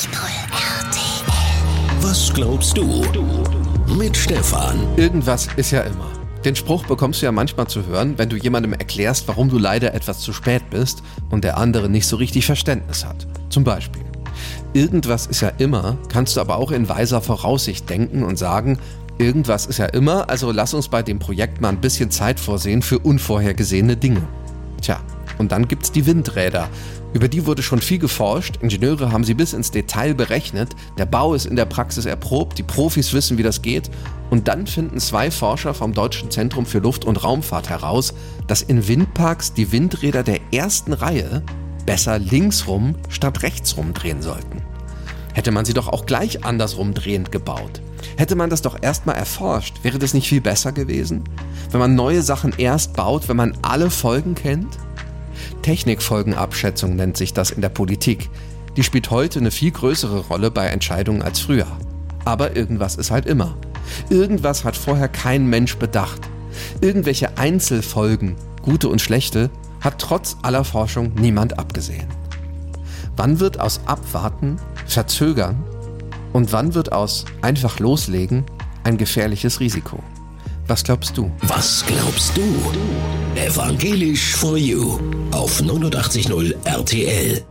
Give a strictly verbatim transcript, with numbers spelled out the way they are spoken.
null R T L. Was glaubst du? Mit Stefan. Irgendwas ist ja immer. Den Spruch bekommst du ja manchmal zu hören, wenn du jemandem erklärst, warum du leider etwas zu spät bist und der andere nicht so richtig Verständnis hat. Zum Beispiel: Irgendwas ist ja immer, kannst du aber auch in weiser Voraussicht denken und sagen, irgendwas ist ja immer, also lass uns bei dem Projekt mal ein bisschen Zeit vorsehen für unvorhergesehene Dinge. Tja, und dann gibt's die Windräder. Über die wurde schon viel geforscht, Ingenieure haben sie bis ins Detail berechnet, der Bau ist in der Praxis erprobt, die Profis wissen, wie das geht. Und dann finden zwei Forscher vom Deutschen Zentrum für Luft- und Raumfahrt heraus, dass in Windparks die Windräder der ersten Reihe besser linksrum statt rechtsrum drehen sollten. Hätte man sie doch auch gleich andersrum drehend gebaut. Hätte man das doch erstmal erforscht, wäre das nicht viel besser gewesen? Wenn man neue Sachen erst baut, wenn man alle Folgen kennt? Technikfolgenabschätzung nennt sich das in der Politik. Die spielt heute eine viel größere Rolle bei Entscheidungen als früher. Aber irgendwas ist halt immer. Irgendwas hat vorher kein Mensch bedacht. Irgendwelche Einzelfolgen, gute und schlechte, hat trotz aller Forschung niemand abgesehen. Wann wird aus Abwarten, Verzögern und wann wird aus einfach loslegen ein gefährliches Risiko? Was glaubst du? Was glaubst du? Evangelisch for You auf neunundachtzig Komma null R T L.